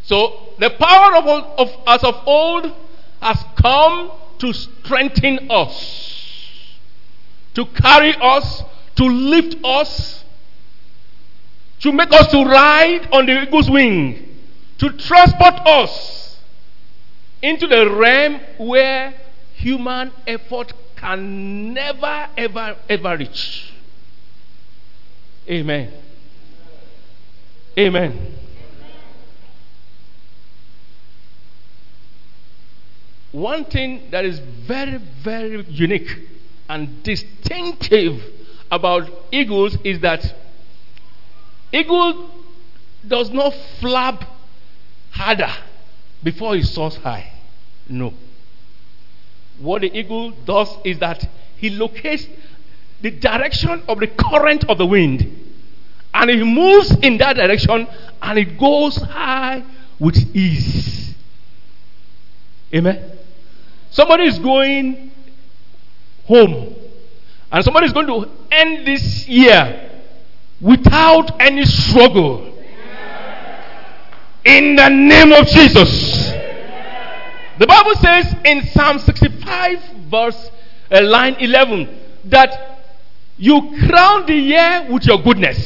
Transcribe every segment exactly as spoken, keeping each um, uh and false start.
So the power of, of as of old has come to strengthen us, to carry us, to lift us, to make us to ride on the eagle's wing, to transport us into the realm where human effort can never, ever, ever reach. Amen. Amen. One thing that is very, very unique and distinctive about eagles is that eagle does not flap harder before it soars high. No. What the eagle does is that he locates the direction of the current of the wind, and it moves in that direction, and it goes high with ease. Amen. Somebody is going home, and somebody is going to end this year without any struggle. In the name of Jesus. The Bible says in Psalm sixty-five verse uh, line eleven that you crown the year with your goodness.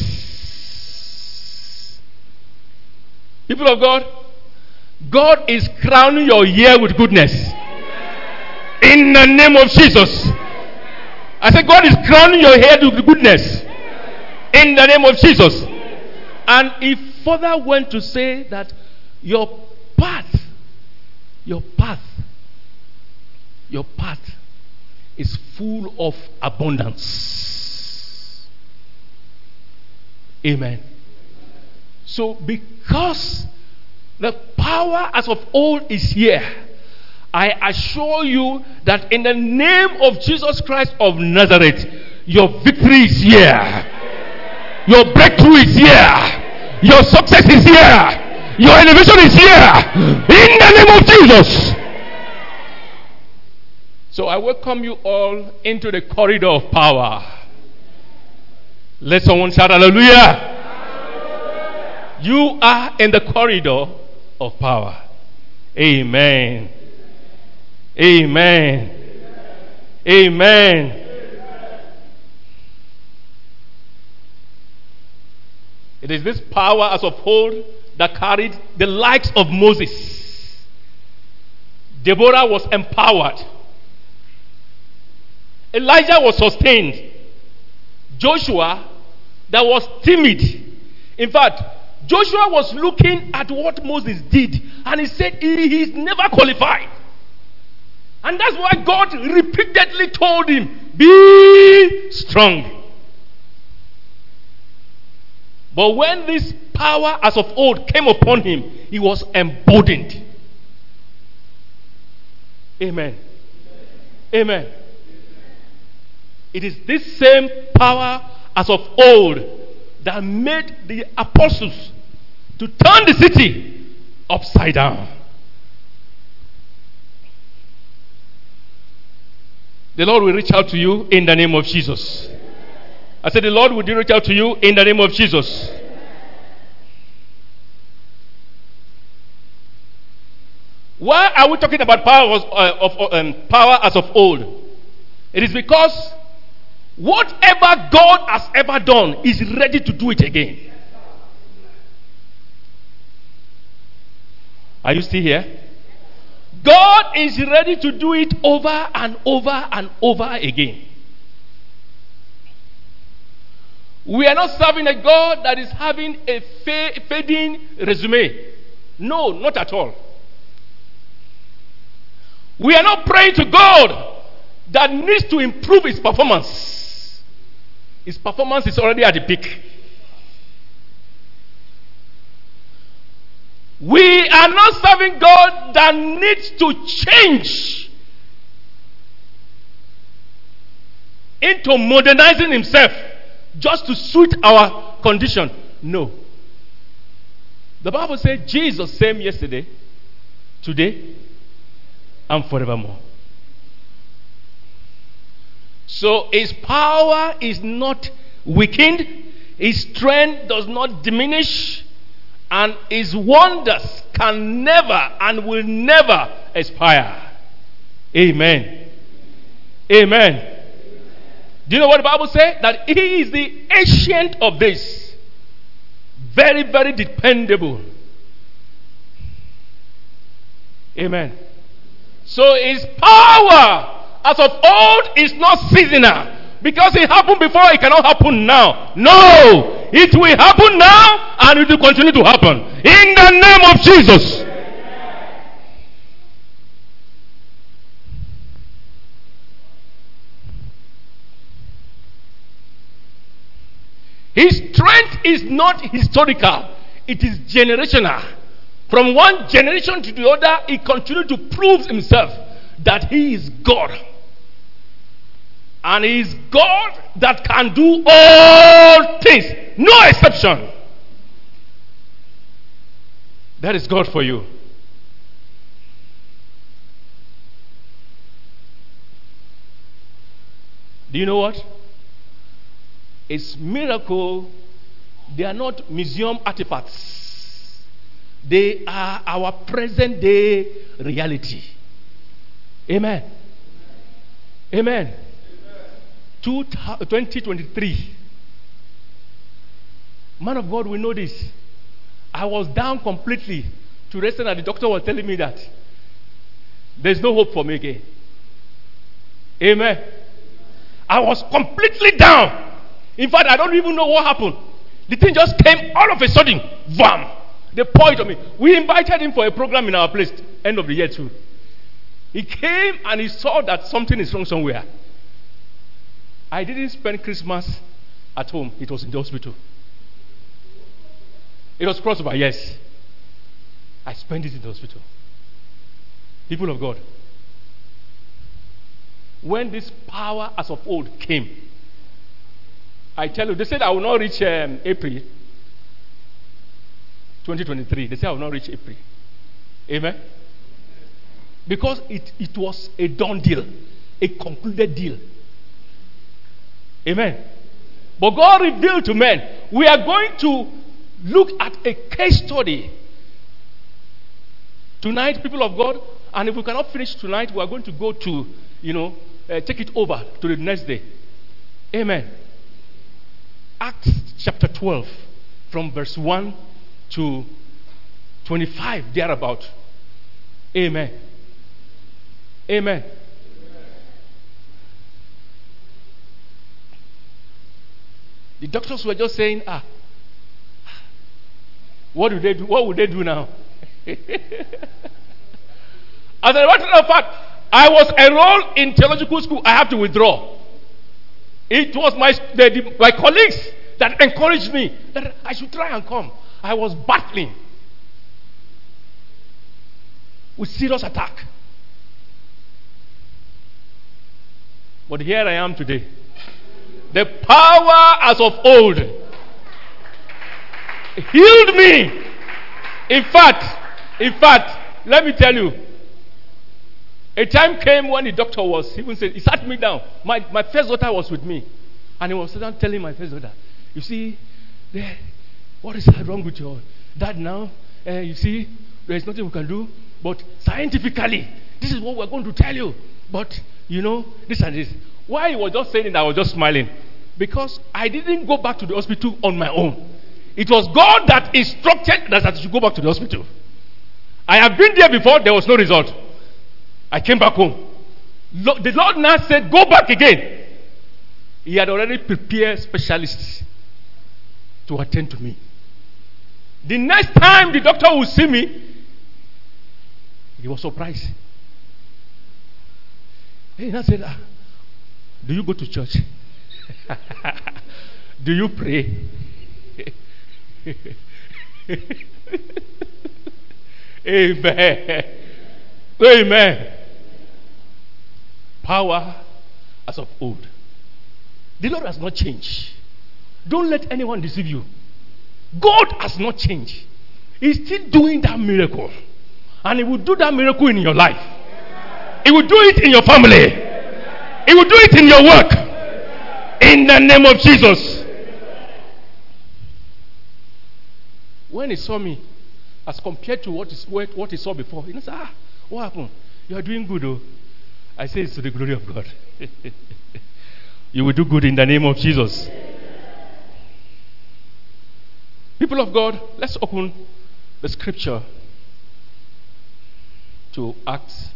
People of God, God is crowning your year with goodness. In the name of Jesus. I said God is crowning your head with goodness. In the name of Jesus. And he further went to say that your path, your path, your path is full of abundance. Amen. So because the power as of old is here, I assure you that in the name of Jesus Christ of Nazareth, your victory is here. Your breakthrough is here. Your success is here. Your elevation is here. In the name of Jesus. So I welcome you all into the corridor of power. Let someone shout hallelujah. You are in the corridor of power. Amen. Amen. Amen. It is this power as of old that carried the likes of Moses. Deborah was empowered. Elijah was sustained. Joshua, that was timid. In fact, Joshua was looking at what Moses did, and he said he is never qualified. And that's why God repeatedly told him, be strong. But when this power as of old came upon him, he was emboldened. Amen. Amen. It is this same power as of old that made the apostles to turn the city upside down. The Lord will reach out to you in the name of Jesus. I said the Lord will reach out to you in the name of Jesus. Why are we talking about power of, uh, of um, power as of old? It is because whatever God has ever done is ready to do it again. Are you still here? God is ready to do it over and over and over again. We are not serving a God that is having a fading resume. No, not at all. We are not praying to God that needs to improve his performance. His performance is already at the peak. We are not serving God that needs to change into modernizing himself just to suit our condition. No. The Bible says Jesus same yesterday, today, and forevermore. So his power is not weakened, his strength does not diminish, And his wonders can never and will never expire. Amen. Amen. Do you know what the Bible says? That he is the ancient of this. Very, very dependable. Amen. So his power as of old is not seasonal. Because it happened before, it cannot happen now. No! It will happen now and it will continue to happen. In the name of Jesus. His strength is not historical. It is generational. From one generation to the other, he continues to prove himself that he is God. And he is God that can do all things. No exception. That is God for you. Do you know what? It's miracle. They are not museum artifacts. They are our present day reality. Amen. Amen. twenty twenty-three. Man of God, we know this. I was down completely to rest, and the doctor was telling me that there's no hope for me again. Amen. I was completely down. In fact, I don't even know what happened. The thing just came all of a sudden. Wham! They poured on me. We invited him for a program in our place, end of the year too. He came and he saw that something is wrong somewhere. I didn't spend Christmas at home. It was in the hospital. It was crossover, yes. I spent it in the hospital. People of God. When this power as of old came, I tell you, they said I will not reach um, April twenty twenty-three. They said I will not reach April. Amen? Because it, it was a done deal. A concluded deal. Amen. But God revealed to men, we are going to look at a case study tonight, people of God. And if we cannot finish tonight, we are going to go to, you know, uh, take it over to the next day. Amen. Acts chapter twelve, from verse one to twenty-five, thereabout. Amen. Amen. The doctors were just saying, ah, what do they do? What would they do now? As a matter of fact, I was enrolled in theological school. I have to withdraw. It was my the, the, my colleagues that encouraged me that I should try and come. I was battling with serious attack. But here I am today. The power as of old healed me. In fact, in fact, let me tell you, a time came when the doctor was even said, he sat me down. My my first daughter was with me, and he was sitting down telling my first daughter, you see, there, what is wrong with your dad now? Uh, you see, there is nothing we can do, but scientifically, this is what we're going to tell you. But you know, this and this. Why he was just saying it, I was just smiling, because I didn't go back to the hospital on my own. It was God that instructed that I should go back to the hospital. I have been there before, there was no result. I came back home. The Lord now said, go back again. He had already prepared specialists to attend to me. The next time the doctor will see me, he was surprised. He now said, ah, do you go to church? Do you pray? Amen. Amen. Power as of old. The Lord has not changed. Don't let anyone deceive you. God has not changed. He's still doing that miracle. And He will do that miracle in your life. He will do it in your family. He will do it in your work. In the name of Jesus. when he saw me, as compared to what, is, what he saw before, he said, ah, what happened? You are doing good, oh. I say it's to the glory of God. You will do good in the name of Jesus. People of God, let's open the scripture to Acts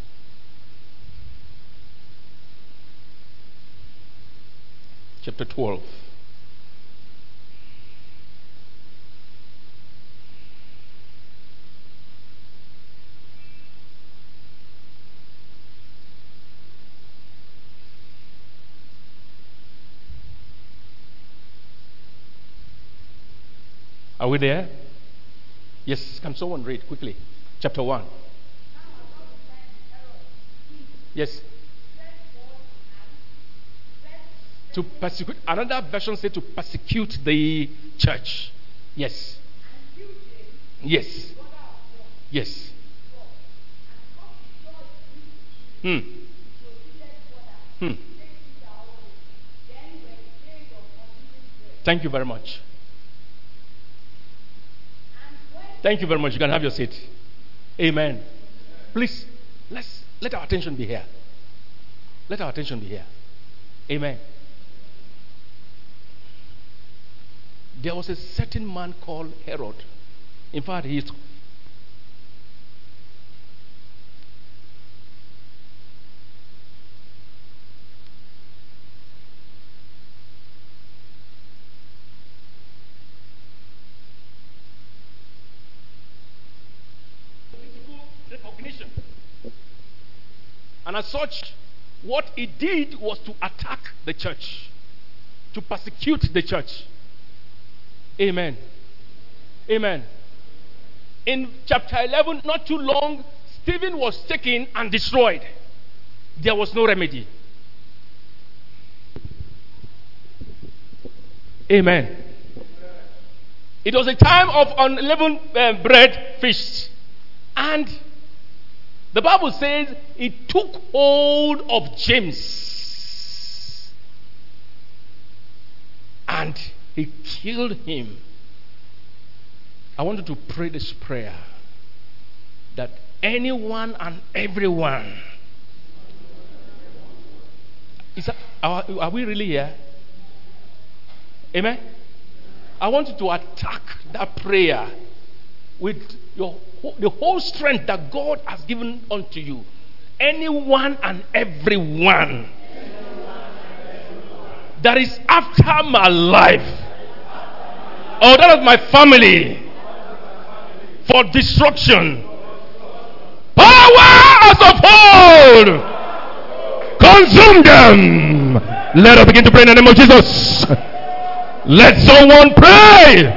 chapter twelve. Are we there? Yes. Can someone read quickly? Chapter one. Yes. To persecute. Another version said to persecute the church. Yes. Yes. Yes. Hmm. Hmm. Thank you very much. Thank you very much. You can have your seat. Amen. Please, let's let our attention be here. Let our attention be here. Amen. There was a certain man called Herod. In fact, he is recognition. And as such, what he did was to attack the church, to persecute the church. Amen. Amen. In chapter eleven, not too long, Stephen was taken and destroyed. There was no remedy. Amen. It was a time of unleavened uh, bread feast. And the Bible says he took hold of James and he killed him. I wanted to pray this prayer that anyone and everyone, is that, are, are we really here? Amen? I want you to attack that prayer with your the whole strength that God has given unto you. Anyone and everyone that is after my life or that of my family for destruction, power as of old, consume them. Let us begin to pray in the name of Jesus. Let someone pray.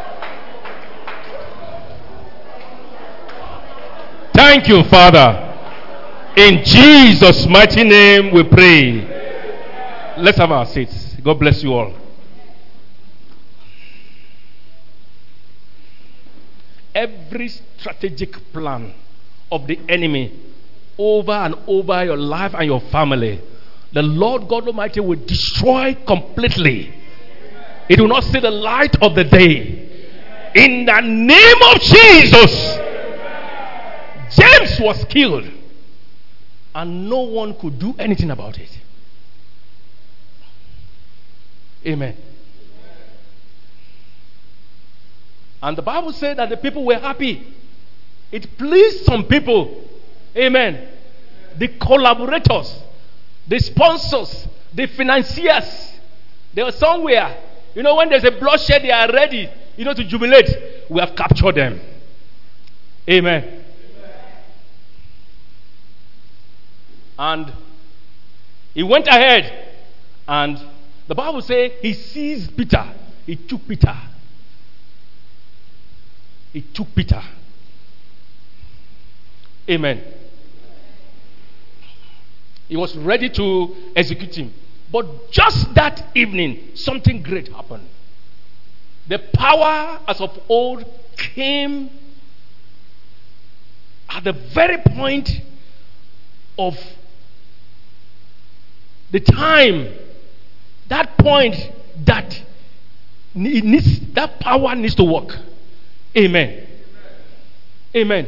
Thank you, Father. In Jesus' mighty name we pray. Let's have our seats. God bless you all. Every strategic plan of the enemy over and over your life and your family, the Lord God Almighty will destroy completely. It will not see the light of the day. In the name of Jesus. James was killed and no one could do anything about it. Amen. And the Bible said that the people were happy. It pleased some people. Amen. The collaborators, the sponsors, the financiers, they were somewhere. You know, when there's a bloodshed, they are ready, you know, to jubilate. We have captured them. Amen. And he went ahead, and the Bible says he seized Peter. He took Peter. He took Peter. Amen. He was ready to execute him. But just that evening, something great happened. The power as of old came at the very point of the time, that point that it needs, that power needs to work. Amen. Amen.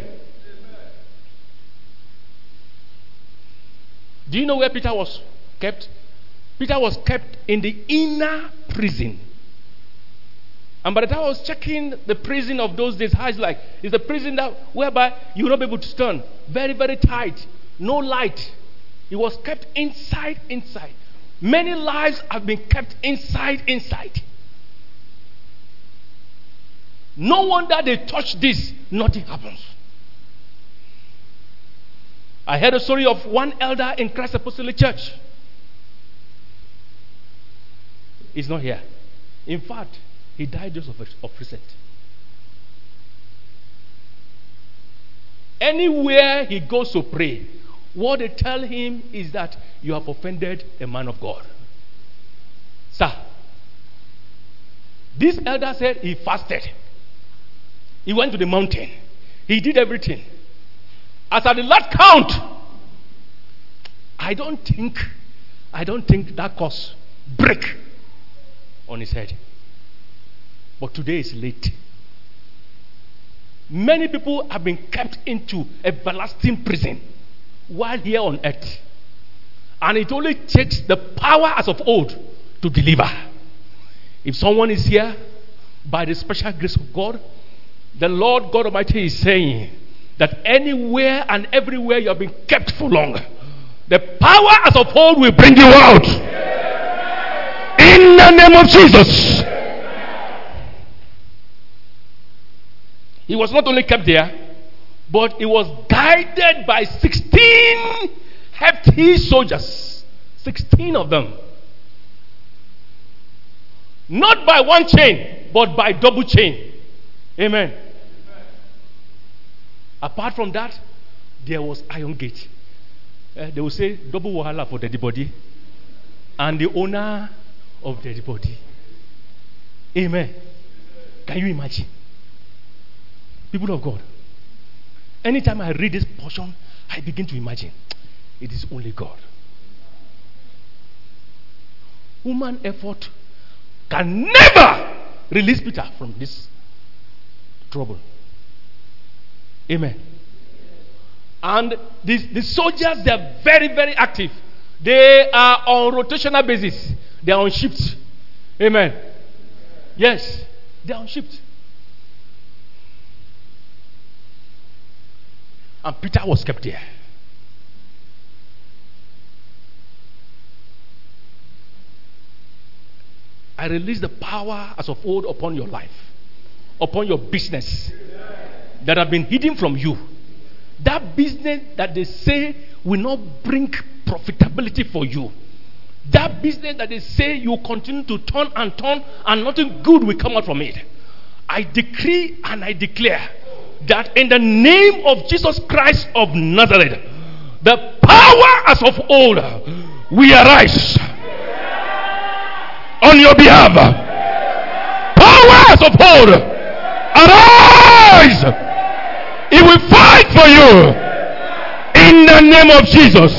Do you know where Peter was kept? Peter was kept in the inner prison. And by the time I was checking the prison of those days, how it's like, it's a prison that whereby you will not be able to stand. Very, very tight. No light. He was kept inside, inside. Many lives have been kept inside, inside. No wonder they touch this, nothing happens. I heard a story of one elder in Christ Apostolic Church. He's not here. In fact, he died just of, of recent. Anywhere he goes to pray, what they tell him is that you have offended a man of God. Sir, this elder said he fasted. He went to the mountain. He did everything. As at the last count, I don't think, I don't think that caused break on his head. But today is late. Many people have been kept into everlasting prison while here on earth. And it only takes the power as of old to deliver. If someone is here by the special grace of God, the Lord God Almighty is saying that anywhere and everywhere you have been kept for long, the power as of old will bring you out. In the name of Jesus. He was not only kept there, but he was guided by sixteen hefty soldiers. sixteen of them. Not by one chain, but by double chain. Amen. Amen. Apart from that, there was iron gate. Uh, they will say double wahala for dead body and the owner of dead body. Amen. Can you imagine? People of God, anytime I read this portion, I begin to imagine it is only God. Human effort can never release Peter from this trouble. Amen. And the, the soldiers, they are very, very active. They are on rotational basis. They are on shift. Amen. Yes, they are on shift. And Peter was kept there. I release the power as of old upon your life, upon your business that have been hidden from you. That business that they say will not bring profitability for you. That business that they say you continue to turn and turn and nothing good will come out from it. I decree and I declare that in the name of Jesus Christ of Nazareth, the power as of old we arise on your behalf. Power as of old, arise. He will fight for you in the name of Jesus.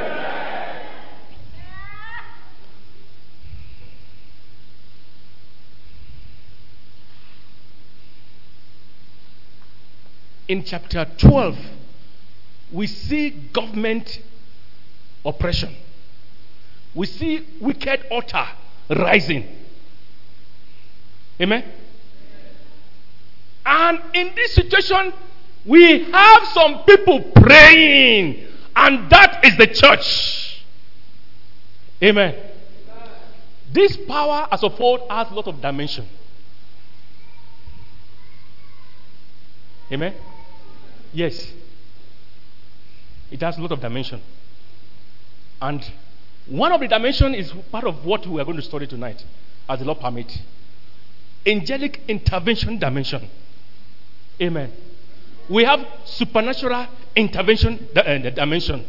In chapter twelve, we see government oppression. We see wicked altar rising. Amen. And in this situation, we have some people praying, and that is the church. Amen. This power as of old has a lot of dimension. Amen. Yes, it has a lot of dimension. And one of the dimension is part of what we are going to study tonight, as the Lord permit. Angelic intervention dimension. Amen. We have supernatural intervention uh, dimension.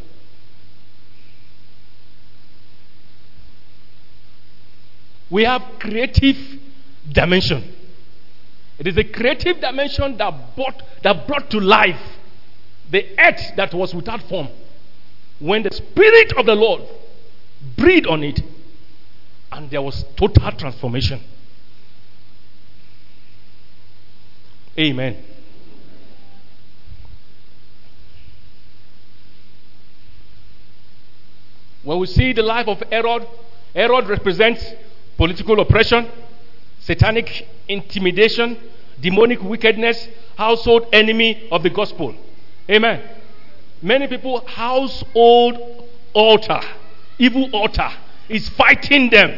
We have creative dimension. It is a creative dimension that brought, that brought to life the earth that was without form. When the Spirit of the Lord breathed on it, and there was total transformation. Amen. When we see the life of Herod, Herod represents political oppression, satanic intimidation, demonic wickedness, household enemy of the gospel. Amen. Many people, household altar, evil altar, is fighting them.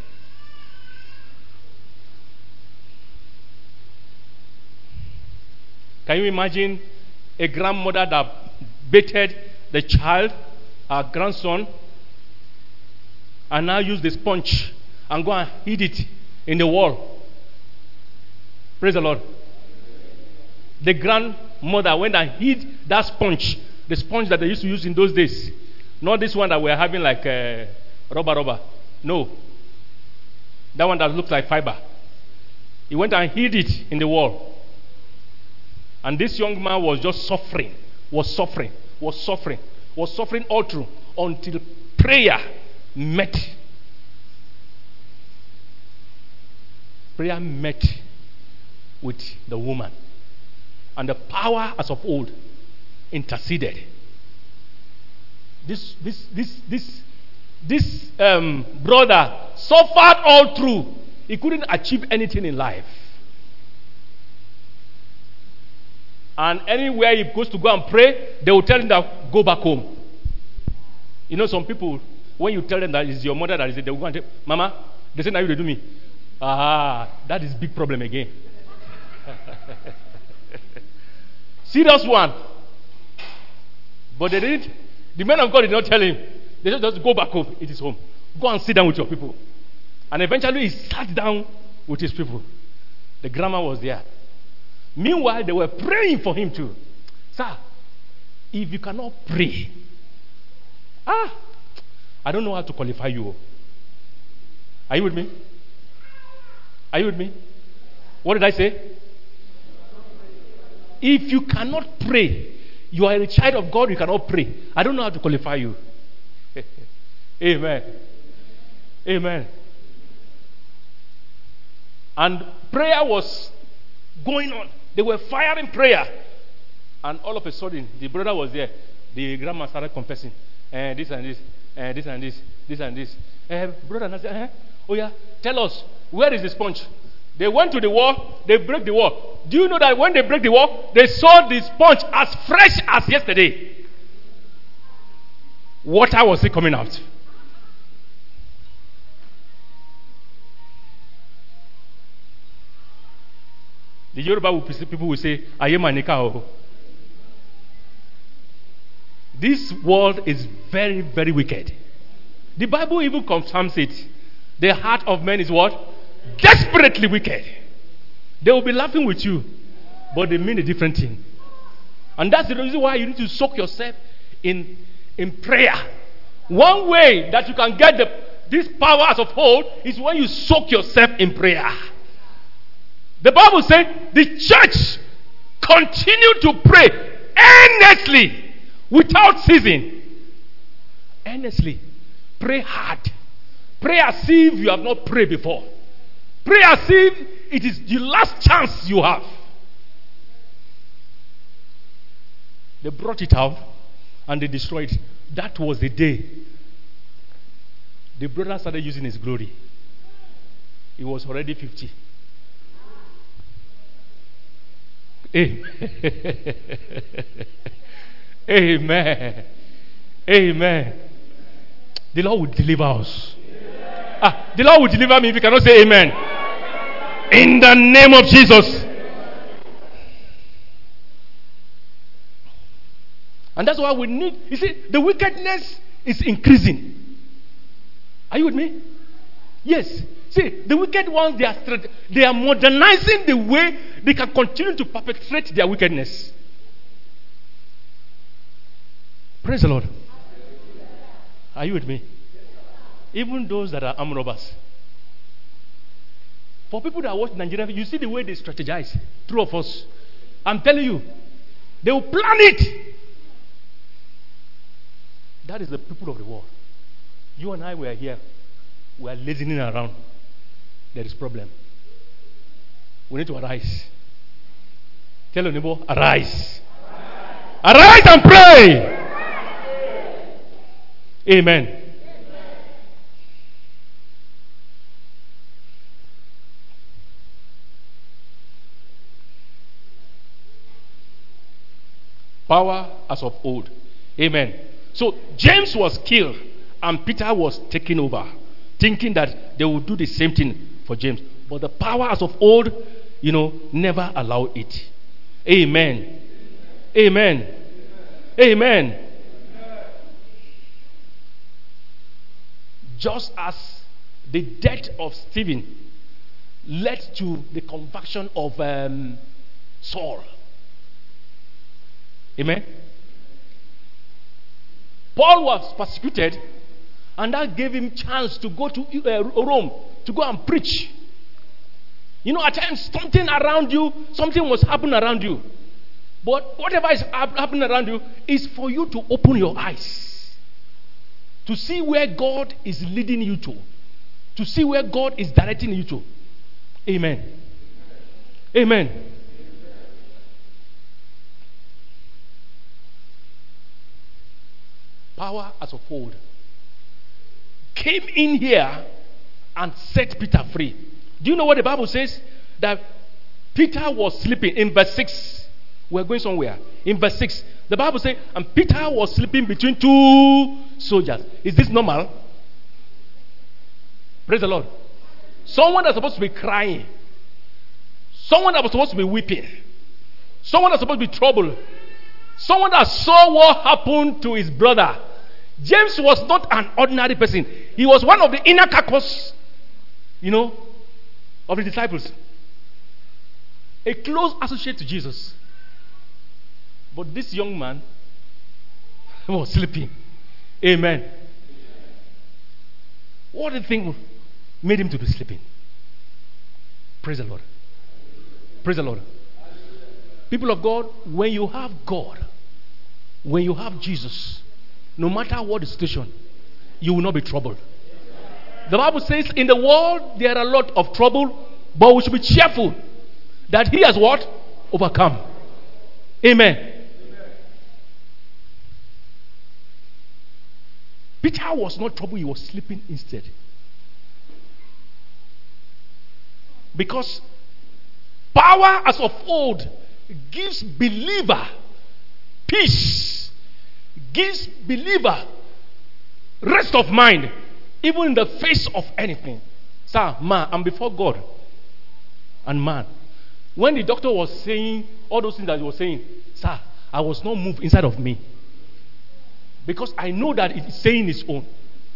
Can you imagine a grandmother that baited the child, her grandson, and now use the sponge and go and hid it in the wall? Praise the Lord. The grandmother went and hid that sponge, the sponge that they used to use in those days. Not this one that we're having like uh, rubber rubber. No. That one that looks like fiber. He went and hid it in the wall. And this young man was just suffering, was suffering, was suffering, was suffering all through until prayer met. Prayer met with the woman. And the power as of old interceded. This this this this this um, brother suffered all through. He couldn't achieve anything in life. And anywhere he goes to go and pray, they will tell him that go back home. You know, some people, when you tell them that it's your mother that is it, they will go and tell, Mama, they say, now you do me. Ah, that is big problem again. Serious one. But they didn't, the man of God did not tell him. They said, just go back home. It is home. Go and sit down with your people. And eventually he sat down with his people. The grandma was there. Meanwhile, they were praying for him too. Sir, if you cannot pray, ah, I don't know how to qualify you. Are you with me? Are you with me? What did I say? If you cannot pray, you are a child of God, you cannot pray. I don't know how to qualify you. Amen. Amen. And prayer was going on. They were firing prayer. And all of a sudden, the brother was there. The grandma started confessing. Uh, this and this, uh, this and this, this and this. Uh, brother, I said, uh, oh yeah, tell us, where is the sponge? They went to the wall, they break the wall. Do you know that when they break the wall, they saw the sponge as fresh as yesterday? Water was still coming out. The Yoruba people will say, Ayemanika. This world is very, very wicked. The Bible even confirms it. The heart of man is what? Desperately wicked. They will be laughing with you, but they mean a different thing. And that's the reason why you need to soak yourself in, in prayer. One way that you can get the, this power as of old is when you soak yourself in prayer. The Bible says the church continued to pray earnestly without ceasing. Earnestly. Pray hard. Pray as if you have not prayed before. Pray as if it is the last chance you have. They brought it out and they destroyed it. That was the day the brother started using his glory. He was already fifty. Amen. Amen. Amen. The Lord will deliver us. Yeah. Ah, the Lord will deliver me if you cannot say amen. In the name of Jesus. And that's why we need, you see, the wickedness is increasing. Are you with me? Yes. See, the wicked ones, they are, they are modernizing the way they can continue to perpetrate their wickedness. Praise the Lord. Are you with me? Even those that are armed robbers. For people that watch Nigeria, you see the way they strategize. True of us. I'm telling you, they will plan it. That is the people of the world. You and I were here. We are lazying around. There is problem. We need to arise. Tell your neighbor, arise. Arise, arise and pray. Amen. Power as of old. Amen. So James was killed and Peter was taken over, thinking that they would do the same thing for James. But the power as of old, you know, never allow it. Amen. Amen. Amen. Just as the death of Stephen led to the conversion of um, Saul. Amen. Paul was persecuted, and that gave him chance to go to uh, Rome to go and preach. You know, at times something around you, something was happening around you. But whatever is happening around you is for you to open your eyes to see where God is leading you to, to see where God is directing you to. Amen. Amen. Power as of old came in here and set Peter free. Do you know what the Bible says? That Peter was sleeping in verse six. We're going somewhere. In verse six, the Bible says, and Peter was sleeping between two soldiers. Is this normal? Praise the Lord. Someone that's supposed to be crying, someone that was supposed to be weeping, someone that's supposed to be troubled, someone that saw what happened to his brother. James was not an ordinary person. He was one of the inner caucus, you know, of the disciples. A close associate to Jesus. But this young man was sleeping. Amen. What do you think made him to be sleeping? Praise the Lord. Praise the Lord. People of God, when you have God, when you have Jesus, no matter what the situation, you will not be troubled. The Bible says in the world there are a lot of trouble, but we should be cheerful that he has what? Overcome. Amen. Amen. Peter was not troubled, he was sleeping instead. Because power as of old gives believer peace, gives believer rest of mind, even in the face of anything. Sir, man, I'm before God and man. When the doctor was saying all those things that he was saying, sir, I was not moved inside of me. Because I know that it is saying its own.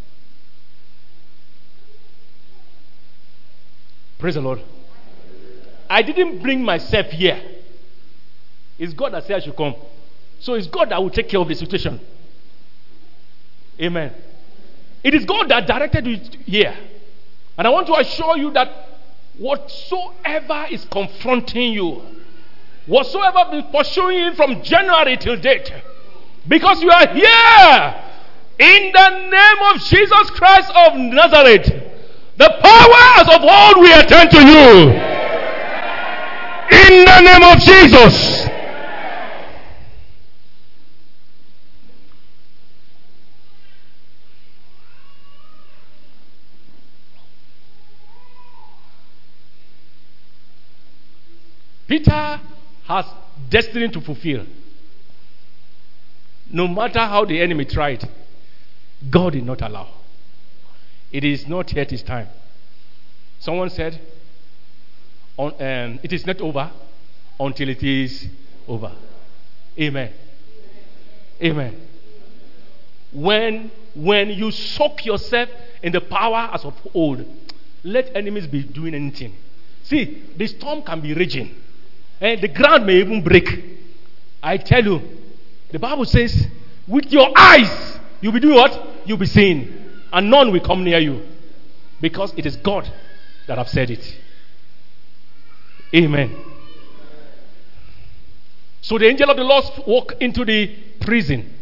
Praise the Lord. I didn't bring myself here. It's God that said I should come. So it's God that will take care of the situation. Amen. It is God that directed you here. And I want to assure you that whatsoever is confronting you, whatsoever been pursuing you from January till date, because you are here in the name of Jesus Christ of Nazareth, the powers of old will attend to you. In the name of Jesus. Peter has destiny to fulfill. No matter how the enemy tried, God did not allow. It is not yet his time. Someone said, on, um, it is not over until it is over. Amen. Amen. When, when you soak yourself in the power as of old, let enemies be doing anything. See, the storm can be raging. And the ground may even break. I tell you, the Bible says, with your eyes, you'll be doing what? You'll be seeing. And none will come near you. Because it is God that have said it. Amen. So the angel of the Lord walked into the prison.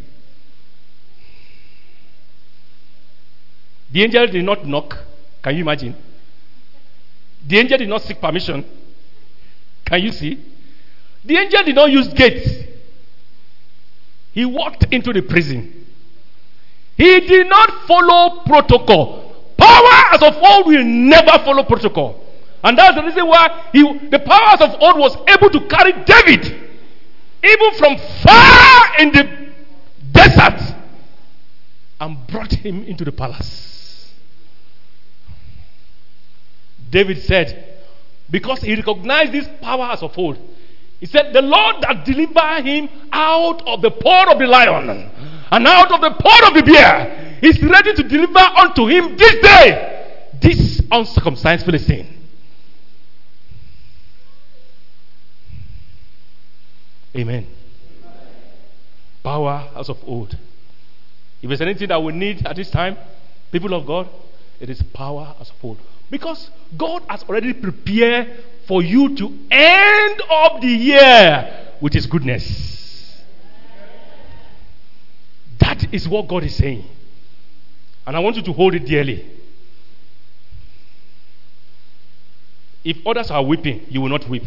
The angel did not knock. Can you imagine? The angel did not seek permission. Can you see? The angel did not use gates. He walked into the prison. He did not follow protocol. Power as of old will never follow protocol. And that's the reason why he, the powers of old was able to carry David even from far in the desert and brought him into the palace. David said, because he recognized this power as of old, he said, the Lord that delivered him out of the paw of the lion and out of the paw of the bear is ready to deliver unto him this day this uncircumcised Philistine. Amen. Power as of old. If there's anything that we need at this time, people of God, it is power as of old. Because God has already prepared for you to end up the year with His goodness. That is what God is saying. And I want you to hold it dearly. If others are weeping, you will not weep.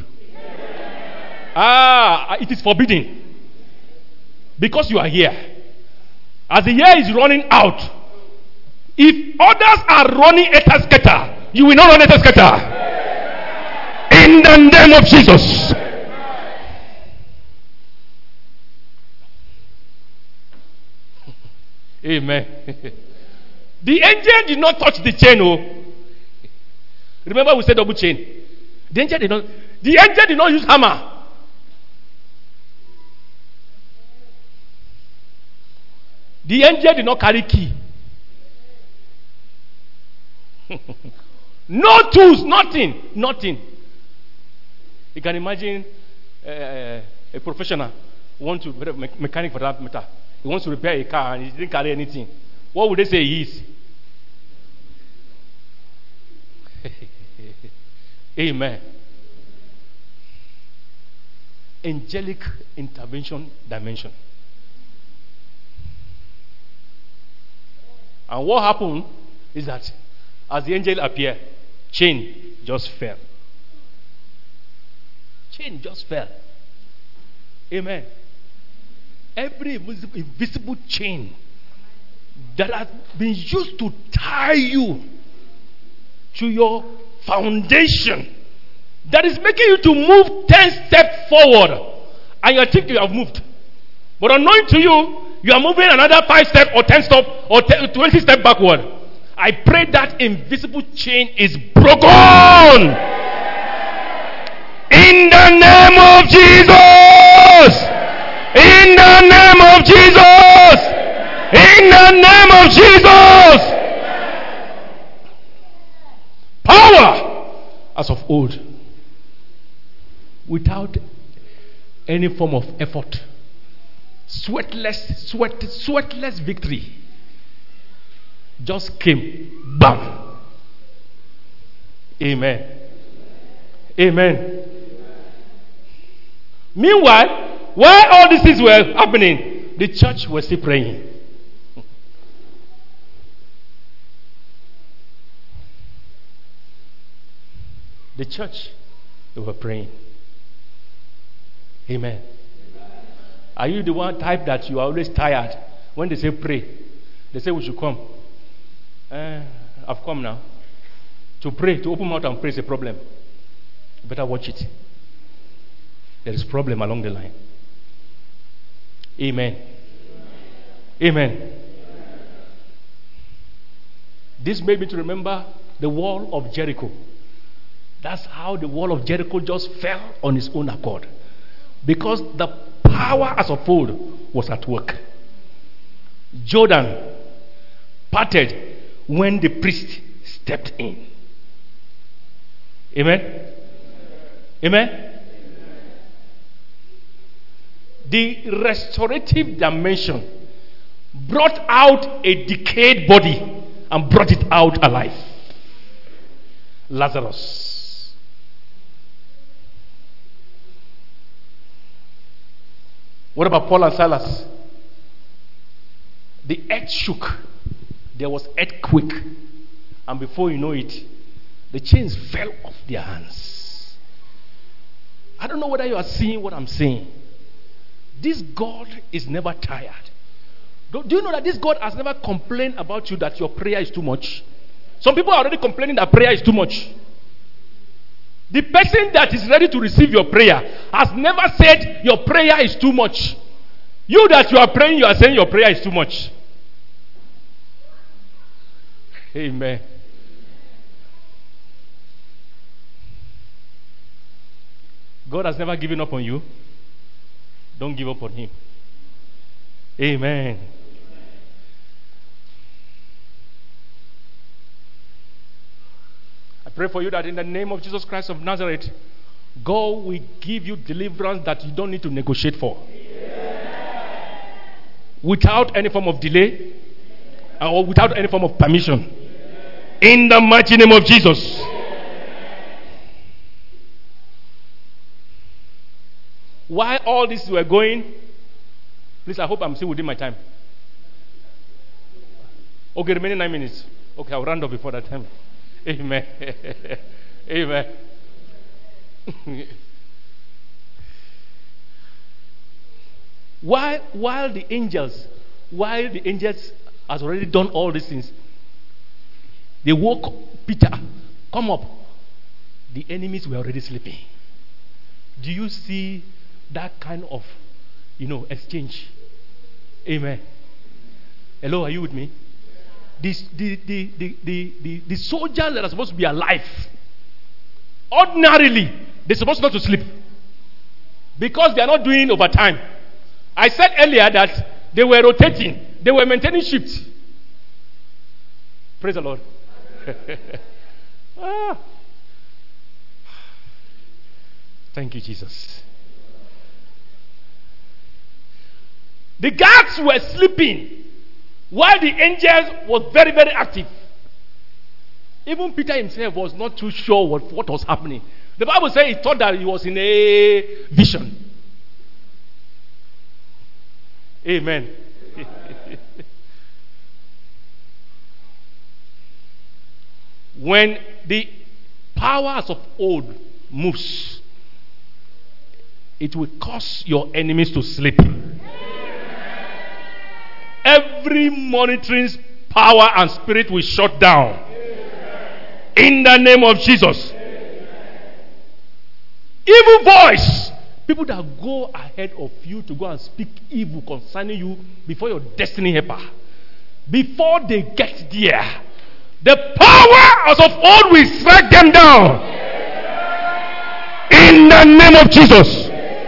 Ah, it is forbidden. Because you are here. As the year is running out, if others are running etasketa, you will not run etasketa. In the name of Jesus. Amen. The angel did not touch the chain. Oh, remember we said double chain. The angel did not. The angel did not use hammer. The angel did not carry key. No tools, nothing, nothing. You can imagine uh, a professional want to be a mechanic for that matter. He wants to repair a car and he didn't carry anything. What would they say he is? Amen. Angelic intervention dimension. And what happened is that as the angel appeared, chain just fell. Chain just fell. Amen. Every invisible chain that has been used to tie you to your foundation, that is making you to move ten steps forward, and you think you have moved, but unknown to you, you are moving another five steps or ten steps or twenty steps backward. I pray that invisible chain is broken in the name of Jesus. In the name of Jesus. In the name of Jesus. Power as of old, without any form of effort. Sweatless, sweat, sweatless victory just came. Bam. Amen. Amen. Meanwhile, while all these things were happening, the church was still praying. The church, they were praying. Amen. Are you the one type that you are always tired when they say pray? They say we should come. Uh, I've come now. To pray, to open mouth and pray is a problem. You better watch it. There is problem along the line. Amen. Amen. Amen. This made me to remember the wall of Jericho. That's how the wall of Jericho just fell on its own accord. Because the power as of old was at work. Jordan parted when the priest stepped in. Amen? Amen? The restorative dimension brought out a decayed body and brought it out alive. Lazarus. What about Paul and Silas? The earth shook. There was earthquake. And before you know it, the chains fell off their hands. I don't know whether you are seeing what I'm saying. This God is never tired. Do, do you know that this God has never complained about you that your prayer is too much? Some people are already complaining that prayer is too much. The person that is ready to receive your prayer has never said your prayer is too much. You that you are praying, you are saying your prayer is too much. Amen. God has never given up on you. Don't give up on him. Amen. I pray for you that in the name of Jesus Christ of Nazareth, God will give you deliverance that you don't need to negotiate for. Yeah. Without any form of delay or without any form of permission. Yeah. In the mighty name of Jesus. Yeah. While all this were going, please, I hope I'm still within my time. Okay, remaining nine minutes. Okay, I'll round up before that time. Amen. Amen. while while the angels, while the angels has already done all these things, they woke Peter, come up. The enemies were already sleeping. Do you see that kind of, you know, exchange? Amen. Hello, are you with me? This, the, the, the, the, the, the soldiers that are supposed to be alive, ordinarily, they're supposed not to sleep because they are not doing overtime. I said earlier that they were rotating, they were maintaining shifts. Praise the Lord. ah. Thank you, Jesus. The guards were sleeping while the angels was very, very active. Even Peter himself was not too sure what, what was happening. The Bible says he thought that he was in a vision. Amen. When the powers of old moves, it will cause your enemies to sleep. Every monitoring power and spirit will shut down. In the name of Jesus. Evil voice, people that go ahead of you to go and speak evil concerning you before your destiny helper, before they get there, the power of old will strike them down. In the name of Jesus.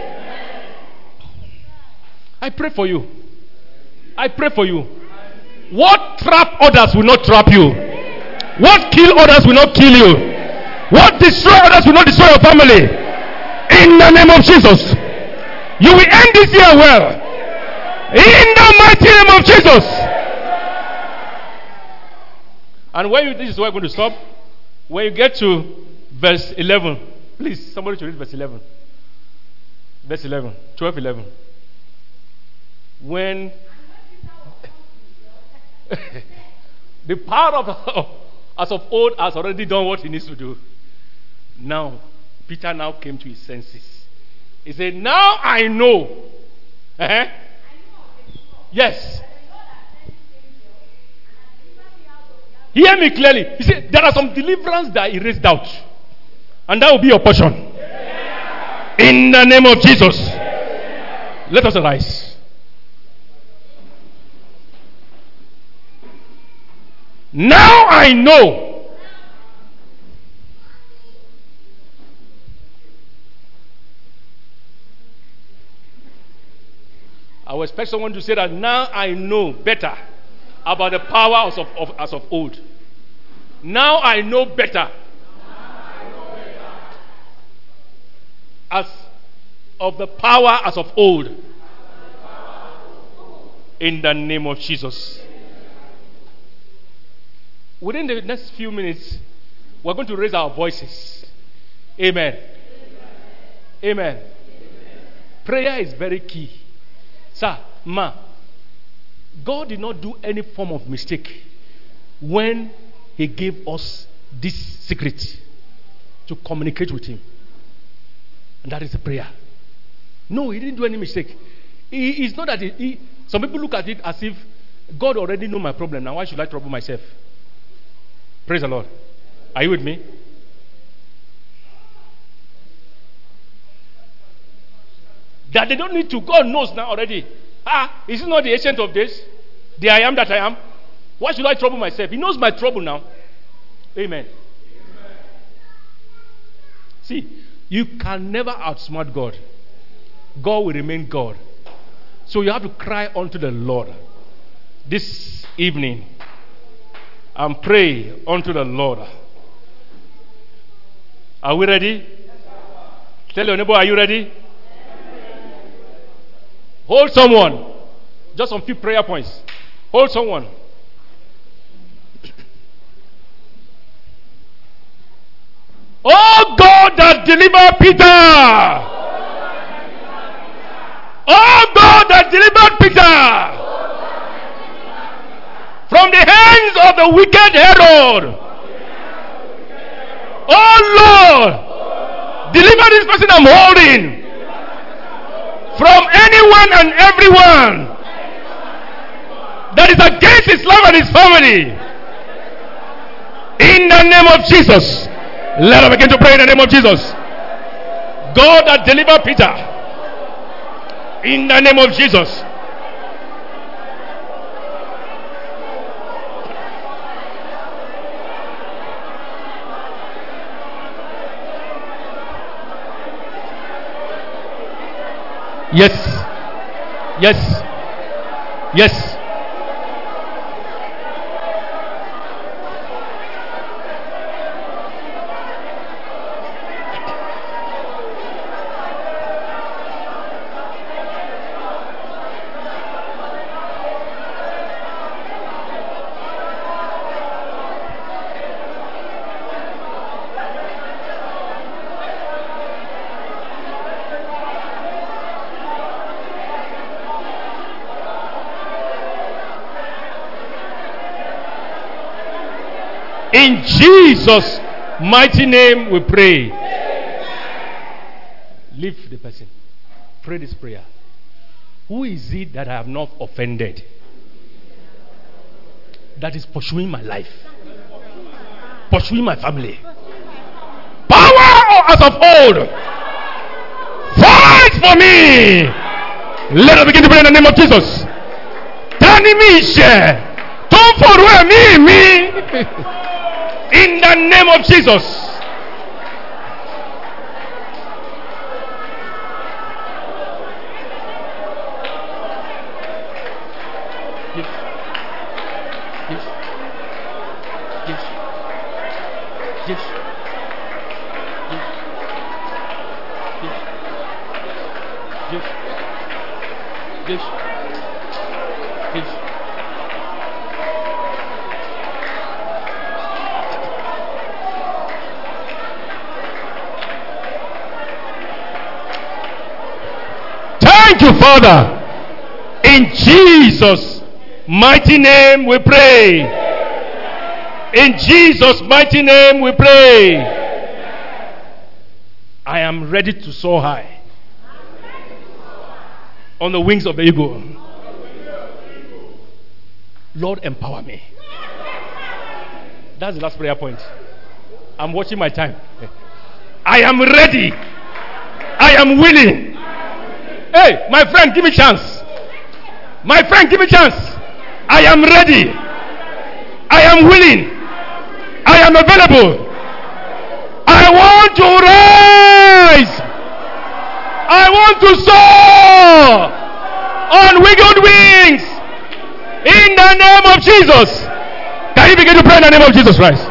I pray for you. I pray for you. What trap others will not trap you. What kill others will not kill you. What destroy others will not destroy your family. In the name of Jesus. You will end this year well. In the mighty name of Jesus. And when you, this is where I'm going to stop. When you get to verse eleven, please, somebody should read verse eleven. Verse eleven, twelve, eleven. When the power of, of as of old has already done what he needs to do. Now, Peter now came to his senses. He said, now I know. Uh-huh. Yes. Hear me clearly. He said, there are some deliverance that erased out. And that will be your portion. Yeah. In the name of Jesus. Yeah. Let us arise. Now I know. I will expect someone to say that now I know better about the power as of, of, as of old. Now I know better. I know better. As of the power as of old. In the name of Jesus. Within the next few minutes, we're going to raise our voices. Amen. Amen. Amen. Amen. Prayer is very key. Sir, ma, God did not do any form of mistake when he gave us this secret to communicate with him. And that is a prayer. No, he didn't do any mistake. He, it's not that he, he, some people look at it as if God already knows my problem. Now why should I trouble myself? Praise the Lord. Are you with me? That they don't need to. God knows now already. Ah, is he not the ancient of days? The I am that I am. Why should I trouble myself? He knows my trouble now. Amen. Amen. See, you can never outsmart God. God will remain God. So you have to cry unto the Lord this evening and pray unto the Lord. Are we ready? Tell your neighbor, are you ready? Hold someone. Just some few prayer points. Hold someone. Oh God that delivered Peter. Oh God that delivered Peter from the hands of the wicked Herod. Oh Lord, deliver this person I'm holding from anyone and everyone that is against his life and his family. In the name of Jesus. Let us begin to pray in the name of Jesus. God that delivered Peter. In the name of Jesus. Yes. Yes. Yes. In Jesus' mighty name we pray. Leave the person. Pray this prayer. Who is it that I have not offended? That is pursuing my life, pursuing my family. Power as of old, fight for me. Let us begin to pray in the name of Jesus. Tani mi share. Don't forward me, me. In the name of Jesus. Yes. Yes. Yes. Yes. Yes. Yes. Yes. Yes. Yes. Thank you, Father. In Jesus' mighty name we pray. In Jesus' mighty name we pray. I am ready to soar high on the wings of the eagle. Lord, empower me. That's the last prayer point. I'm watching my time. I am ready. I am willing. Hey, my friend, give me chance. My friend, give me chance. I am ready. I am willing. I am available. I want to rise. I want to soar on winged wings. In the name of Jesus. Can you begin to pray in the name of Jesus Christ?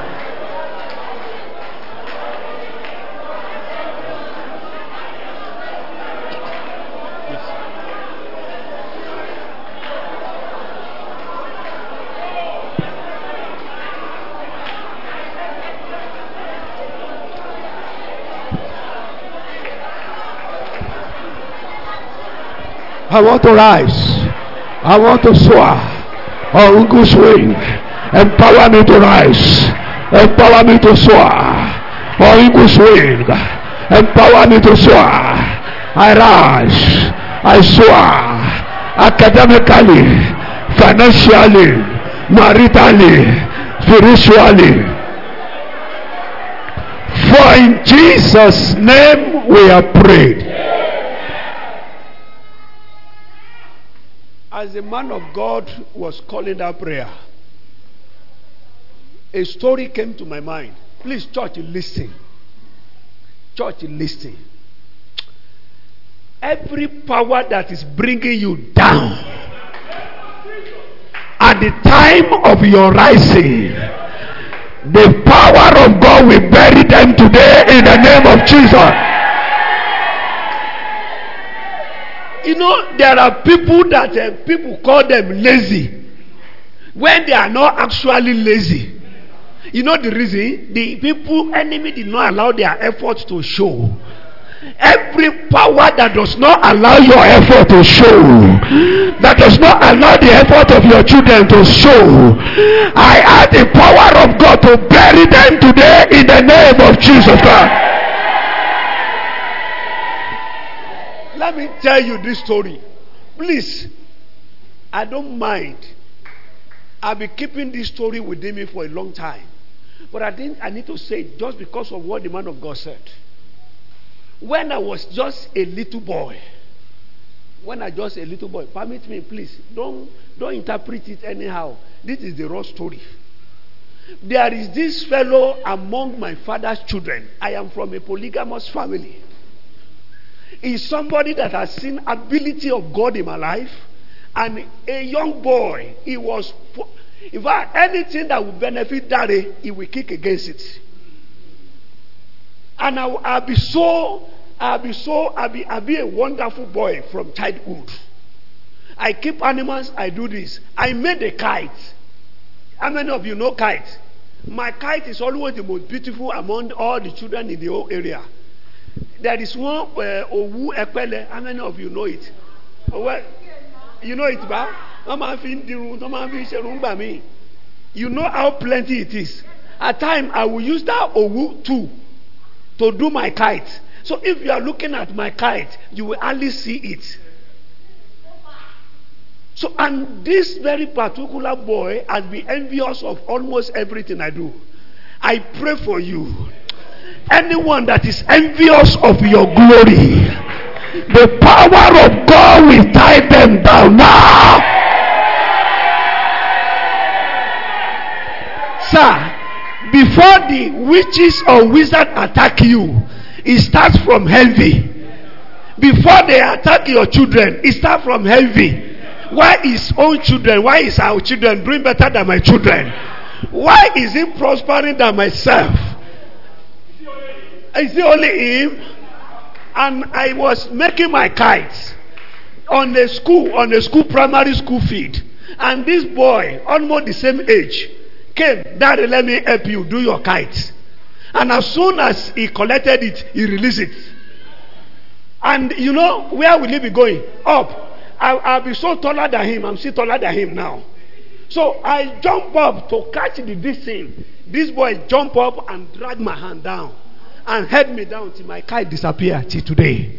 I want to rise. I want to soar on eagle's wing. Empower me to rise. Empower me to soar on eagle's wing. Empower me to soar. I rise. I soar. Academically, financially, maritally, spiritually. For in Jesus' name we are prayed. As the man of God was calling that prayer, a story came to my mind. Please, church, listen. Church, listen. Every power that is bringing you down at the time of your rising, the power of God will bury them today in the name of Jesus. You know, there are people that uh, people call them lazy when they are not actually lazy. You know the reason? The people, enemy did not allow their efforts to show. Every power that does not allow your effort to show, that does not allow the effort of your children to show, I ask the power of God to bury them today in the name of Jesus Christ. Let me tell you this story. Please, I don't mind. I've been keeping this story within me for a long time. But I think I need to say it just because of what the man of God said. When I was just a little boy, when I just a little boy, permit me, please, don't, don't interpret it anyhow. This is the raw story. There is this fellow among my father's children. I am from a polygamous family. He's somebody that has seen ability of God in my life. And a young boy, he was, if I, anything that would benefit Daddy, he will kick against it. And I, I'll be so, I'll be so, I'll be, I'll be a wonderful boy from childhood. I keep animals, I do this. I made a kite. How many of you know kite? My kite is always the most beautiful among all the children in the whole area. There is one, uh, Owu Ekpele. How many of you know it? Oh, well, you know it, ba? You know how plenty it is. At times, I will use that Owu too to do my kite. So if you are looking at my kite, you will hardly see it. So, and this very particular boy has been envious of almost everything I do. I pray for you. Anyone that is envious of your glory, the power of God will tie them down now. Sir, before the witches or wizards attack you, it starts from envy. Before they attack your children, it starts from envy. Why is own children, why is our children doing better than my children? Why is he prospering than myself? Is it only him? And I was making my kites on a school, on a school primary school field. And this boy, almost the same age, came, Daddy, let me help you do your kites. And as soon as he collected it, he released it. And you know, where will he be going? Up. I'll, I'll be so taller than him. I'm still taller than him now. So I jump up to catch the this thing. This boy jump up and drag my hand down and held me down till my kite disappeared till today.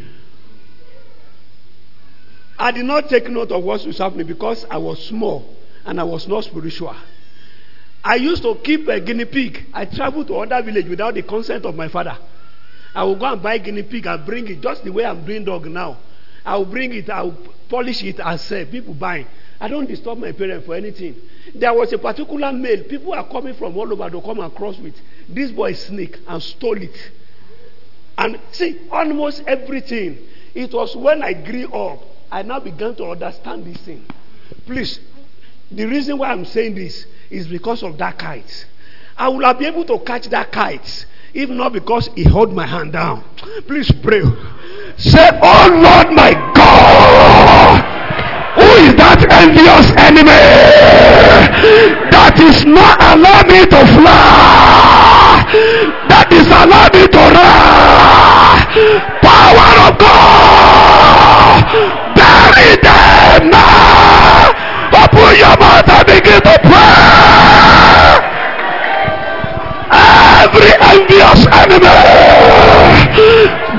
I did not take note of what was happening because I was small and I was not spiritual. I used to keep a guinea pig. I traveled to other village without the consent of my father. I will go and buy guinea pig and bring it just the way I'm doing dog now. I will bring it, I will polish it and sell. People buy. I don't disturb my parents for anything. There was a particular male. People are coming from all over to come and cross with. This boy sneaked and stole it. And see, almost everything. It was when I grew up, I now began to understand this thing. Please, the reason why I'm saying this is because of that kite. I will be able to catch that kite, if not because he held my hand down. Please pray. Say, oh Lord my God, who is that envious enemy that is not allowing me to fly, that is allowing me to run? Power of God, bury them now. Open your mouth and begin to pray. Every envious enemy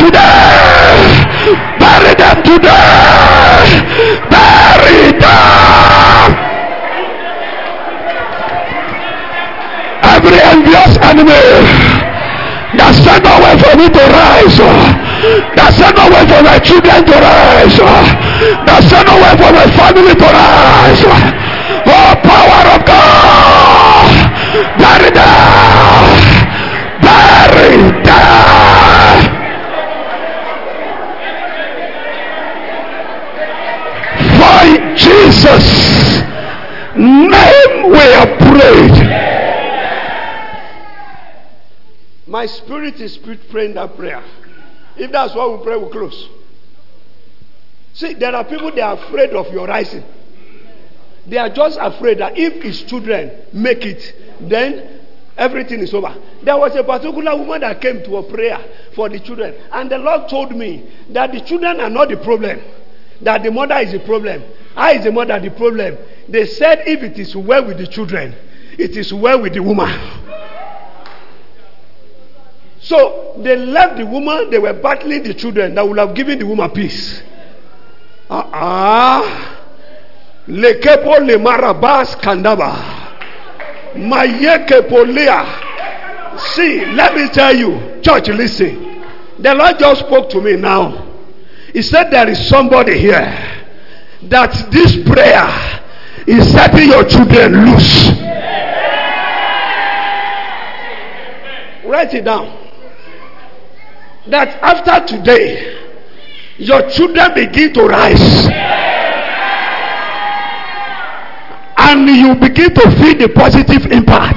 today. Bury them today. Bury them. Every envious enemy that send no way for me to rise, that send no way for my children to rise, that send no way for my family to rise. Oh, power of God, bury them, bury them. For in Jesus' name we have prayed. My spirit is praying that prayer. If that's what we pray, we'll close. See, there are people, they are afraid of your rising. They are just afraid that if his children make it, then everything is over. There was a particular woman that came to a prayer for the children. And the Lord told me that the children are not the problem. That the mother is the problem. I is the mother the problem. They said if it is well with the children, it is well with the woman. So they left the woman, they were battling the children that would have given the woman peace. Ah, lekepo le marabas kandaba. Mayekepo lea. See, let me tell you, church, listen. The Lord just spoke to me now. He said there is somebody here that this prayer is setting your children loose. Write it down. That after today, your children begin to rise. And you begin to feel the positive impact.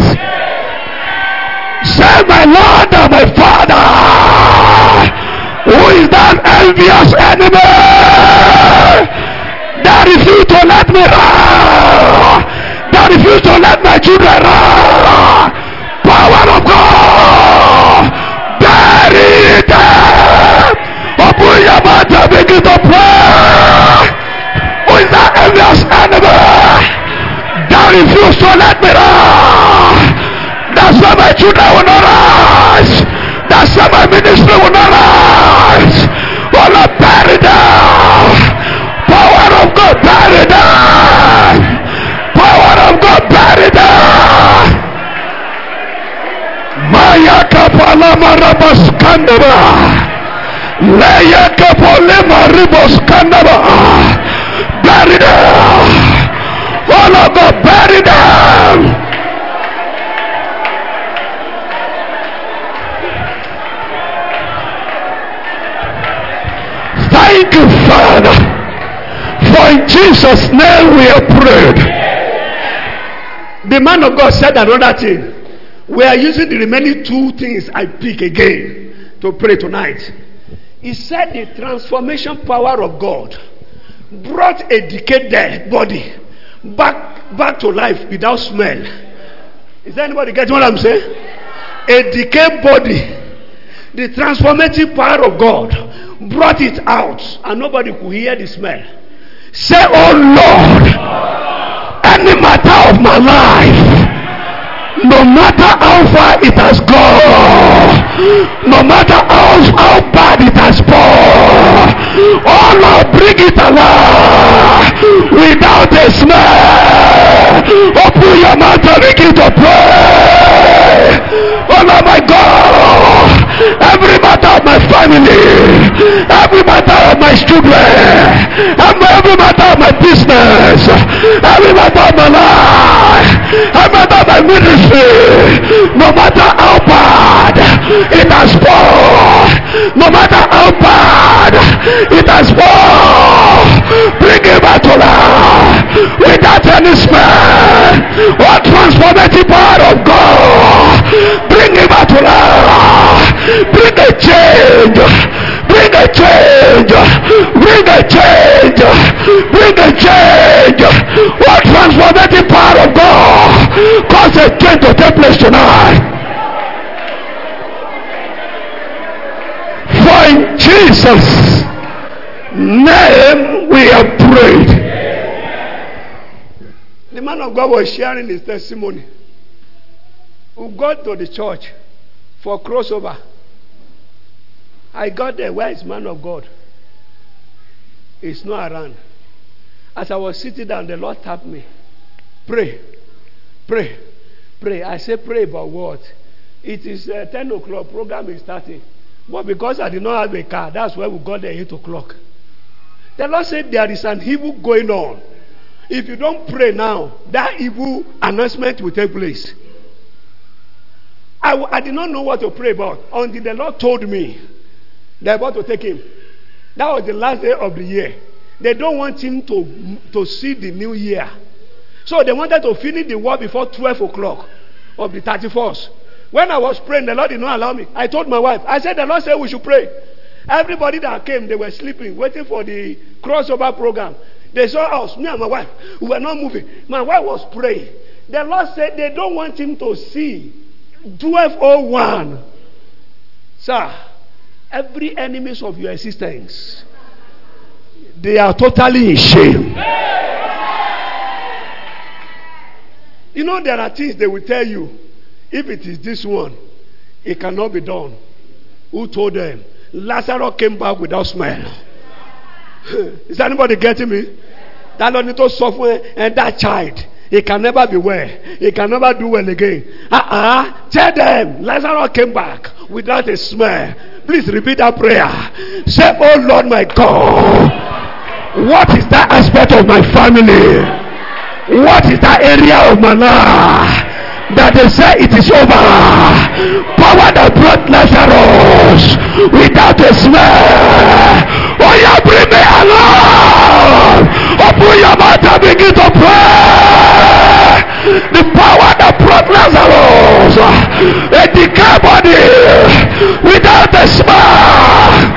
Say, my Lord and my Father, who is that envious enemy that refuse to let me run, that refuse to let my children run. Power of God. Bury them. Open your mouth and begin to pray. Who is that envious enemy that refuse to let me rise? That's why my children will not rise. That's why my ministry will not rise. Oh Lord, bury them. Power of God, bury them. Power of God, bury them. Maya kapala marabas kandaba, leya kapole maribos kandaba. Bury them. All of God, bury them. Thank you, Father, for in Jesus' name we have prayed. The man of God said another thing. We are using the remaining two things I pick again to pray tonight. He said the transformation power of God brought a decayed dead body back, back to life without smell. Is there anybody getting what I'm saying? A decayed body, the transformative power of God brought it out and nobody could hear the smell. Say, oh Lord, any matter of my life, no matter how far it has gone, no matter how, how bad it has gone, oh Lord, bring it alive without a smell. Open your mouth and begin to pray. Oh Lord, my God, every matter of my family, every matter of my children, every matter of my business, every matter of my life, every matter of my ministry, no matter how bad it has fallen, no matter how bad it has fallen, bring it back to life without any smell. Oh, transformative power of God, bring it back to life. Bring a change, bring a change, bring a change, bring a change. What transformative power of God cause a change to take place tonight? For in Jesus' name we have prayed. The man of God was sharing his testimony. We got to the church for crossover. I got there. Where is man of God? He's not around. As I was sitting down, the Lord tapped me. Pray. Pray. Pray. I said, pray about what? It is uh, ten o'clock. Program is starting. But because I did not have a car, that's why we got there eight o'clock. The Lord said there is an evil going on. If you don't pray now, that evil announcement will take place. I, I did not know what to pray about until the Lord told me they're about to take him. That was the last day of the year. They don't want him to, to see the new year. So they wanted to finish the war before twelve o'clock of the thirty-first. When I was praying, the Lord did not allow me. I told my wife, I said, the Lord said we should pray. Everybody that came, they were sleeping, waiting for the crossover program. They saw us, me and my wife. We were not moving. My wife was praying. The Lord said they don't want him to see twelve oh one. Sir, every enemies of your existence, they are totally in shame. You know, there are things they will tell you. If it is this one, it cannot be done. Who told them? Lazarus came back without smell. Is anybody getting me? That Lord need to suffer, and that child, he can never be well. He can never do well again. Uh-uh. Tell them, Lazarus came back without a smell. Please repeat that prayer. Say, oh Lord my God, what is that aspect of my family? What is that area of my life that they say it is over? Power that brought Lazarus without a smell. Oh, yeah, bring me along. Open your mouth and begin to pray. The power that brought Lazarus, a decayed body without a smell.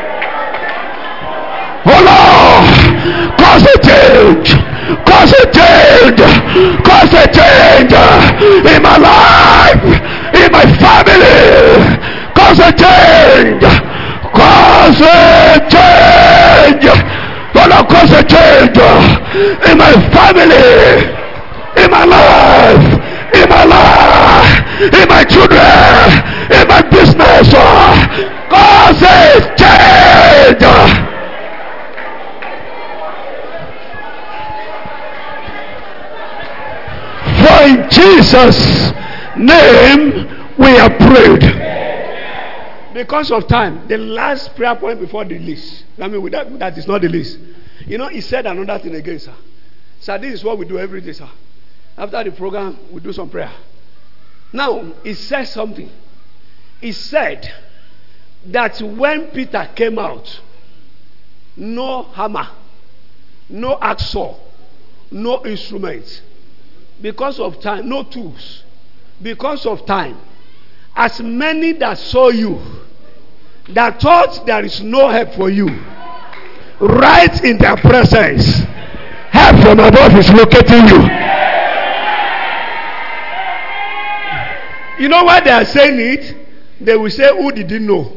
Oh Lord, cause a change. Cause a change. Cause a change in my life, in my family. Cause a change. Cause a change. Oh Lord, cause a change in my family, in my life, in my life, in my children, in my business. Cause a change. For in Jesus' name we have prayed. Because of time, the last prayer point before the list. I mean, with that, that is not the list. You know, he said another thing again, sir. Sir, this is what we do every day, sir. After the program, we do some prayer. Now, he said something. He said that when Peter came out, no hammer, no axe, no instruments. Because of time, no tools. Because of time. As many that saw you, that thought there is no help for you, right in their presence, help from above is locating you. You know why they are saying it? They will say, who didn't know?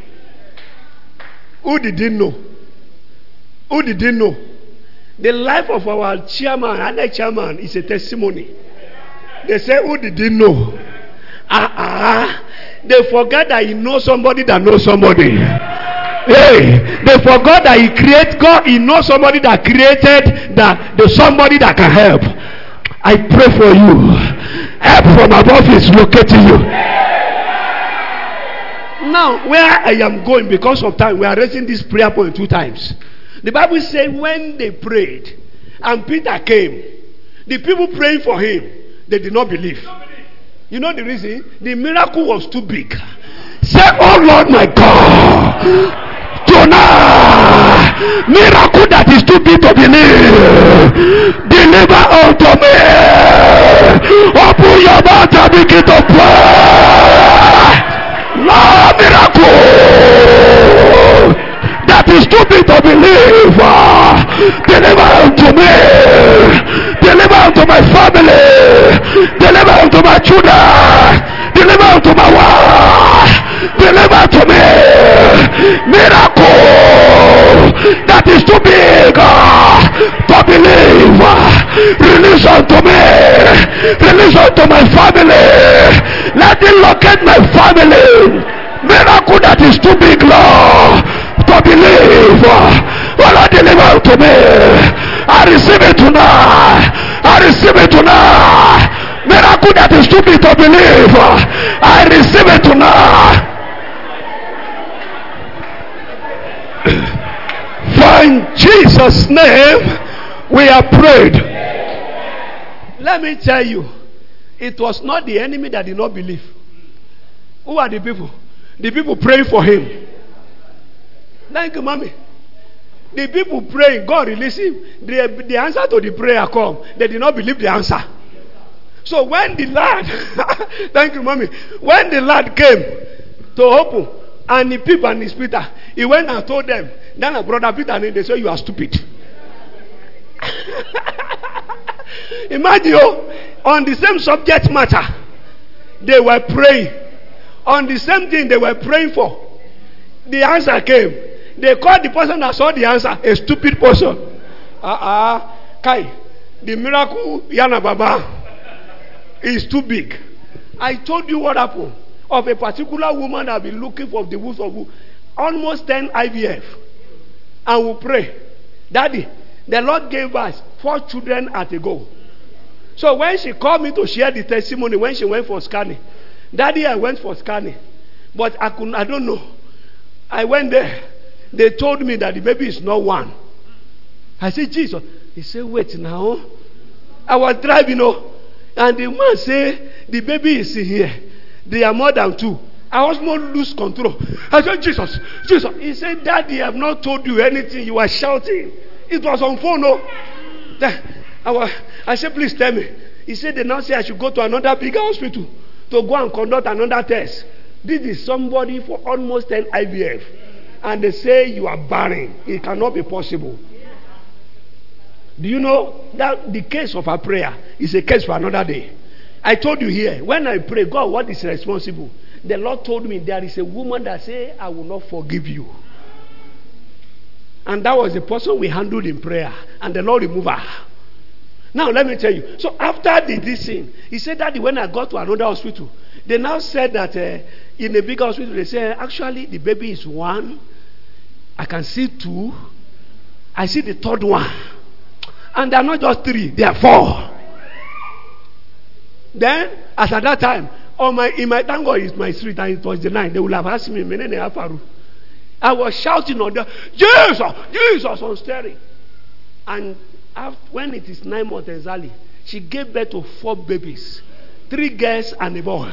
Who didn't know? Who didn't know? The life of our chairman, other chairman, is a testimony. They say, who didn't know? Uh-uh. They forgot that he knows somebody that knows somebody. Hey, they forgot that he created God. He knows somebody that created that the somebody that can help. I pray for you. Help from above is locating you. Now, where I am going, because of time, we are raising this prayer point two times. The Bible says when they prayed and Peter came, the people praying for him, they did not believe. You know the reason? The miracle was too big. Say, oh Lord my God, tonight, miracle that is too big to believe, deliver unto me. Open your mouth and begin to pray. Lord, miracle that is too big to believe, deliver unto me, deliver unto my family, deliver unto my children, deliver unto my wife, deliver to me. Miracle that is too big to believe, release unto me, release unto my family, let it locate my family. Miracle that that is too big, Lord, to believe. Oh Lord, deliver to me. I receive it tonight. I receive it tonight. Miracle that is too big to believe. I receive it tonight. For in Jesus' name we are prayed. Let me tell you, it was not the enemy that did not believe. Who are the people? The people praying for him. Thank you, mommy. The people praying, God release him. The, the answer to the prayer come. They did not believe the answer. So when the lad, thank you, mommy. When the lad came to open, and the people and his Peter, he went and told them. Then a brother Peter and they say, you are stupid. Imagine, oh, on the same subject matter, they were praying. On the same thing they were praying for. The answer came. They called the person that saw the answer a stupid person. Uh-uh. Kai, the miracle, Yana Baba, is too big. I told you what happened. Of a particular woman that have been looking for the womb of almost ten I V F. And we pray. Daddy, the Lord gave us four children at a go. So when she called me to share the testimony, when she went for scanning, Daddy, I went for scanning. But I couldn't, I don't know. I went there. They told me that the baby is not one. I said, Jesus. He said, wait now. I was driving, you know, and the man said, the baby is in here. They are more than two. I was more lose control. I said, Jesus, Jesus. He said, Daddy, I have not told you anything. You are shouting. It was on phone, no? I, was, I said, please tell me. He said, they now say I should go to another bigger hospital to go and conduct another test. This is somebody for almost ten I V F. And they say you are barren. It cannot be possible. Do you know that the case of our prayer is a case for another day? I told you here, when I pray, God, what is responsible? The Lord told me there is a woman that say, I will not forgive you. And that was the person we handled in prayer. And the Lord removed her. Now let me tell you. So after the, this thing, he said that when I got to another hospital, they now said that uh, in a big hospital, they say, actually the baby is one. I can see two. I see the third one. And they are not just three, they are four. Then, as at that time, on my, in my thank God, it's my street, and it was the night, they would have asked me, I was shouting on the Jesus, Jesus on steering. And after, when it is nine months exactly, she gave birth to four babies, three girls and a boy.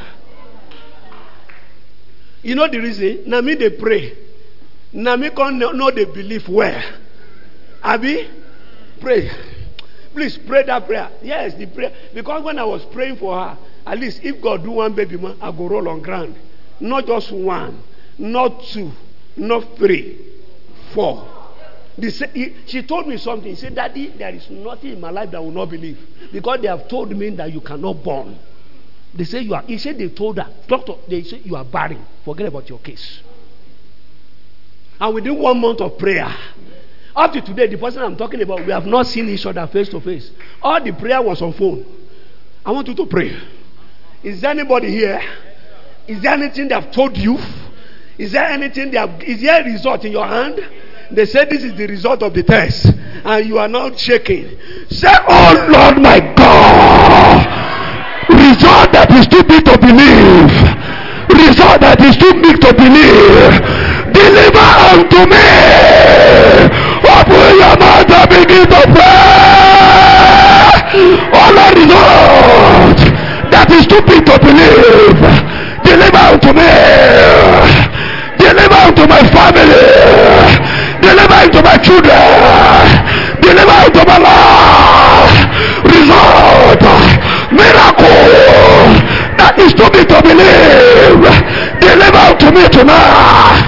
You know the reason? Now me they pray. Now me can know they believe where. Abi, pray. Please pray that prayer. Yes, the prayer. Because when I was praying for her, at least if God do one baby man, I go roll on ground. Not just one, not two, not three, four. The, she told me something. She said, Daddy, there is nothing in my life that I will not believe. Because they have told me that you cannot born. They say you are. He said they told her, doctor, they say you are barren. Forget about your case. And within one month of prayer, up to today, the person I'm talking about, we have not seen each other face to face. All the prayer was on phone. I want you to pray. Is there anybody here? Is there anything they have told you? Is there anything they have? Is there a result in your hand? They say this is the result of the test, and you are not shaking. Say, oh Lord my God, result that is too big to believe, result that is too big to believe, deliver unto me. Open your mouth and begin to pray. Oh Lord, result that is too big to believe, deliver unto me, deliver unto my family. Deliver into my children. Deliver into my life. Result. Miracle. That is too big to believe. Deliver to me tonight.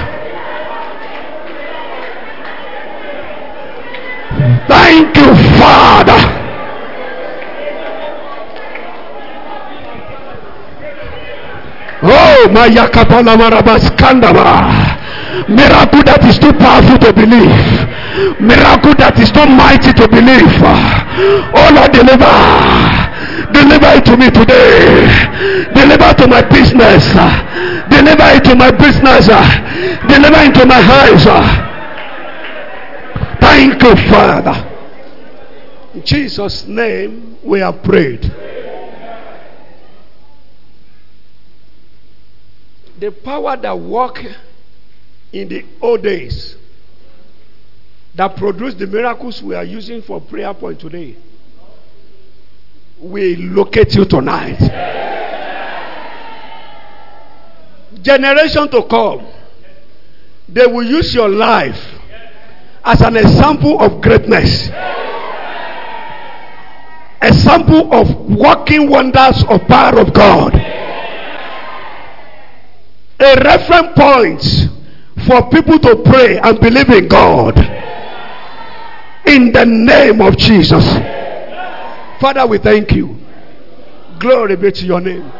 Thank you, Father. Oh, my yakapala marabaskandama. Miracle that is too powerful to believe. Miracle that is too mighty to believe. Oh Lord, deliver. Deliver it to me today. Deliver to my business. Deliver it to my business. Deliver it to my house. Thank you, Father. In Jesus' name we have prayed. The power that worked in the old days, that produced the miracles we are using for prayer point today, will locate you tonight. Generation to come, they will use your life as an example of greatness, example of working wonders of power of God, a reference point for people to pray and believe in God in the name of Jesus. Father, we thank you. Glory be to your name.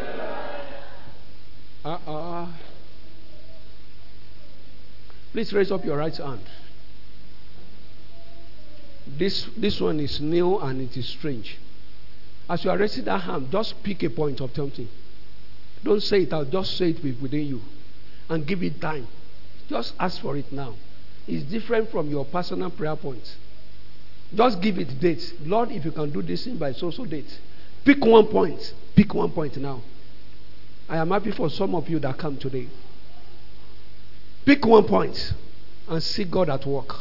Uh-uh. Please raise up your right hand. This, this one is new and it is strange. As you are raising that hand, just pick a point of something. Don't say it out, just say it within you. And give it time. Just ask for it now. It's different from your personal prayer points. Just give it dates. Lord, if you can do this thing by so-so date. Pick one point. Pick one point now. I am happy for some of you that come today. Pick one point and see God at work.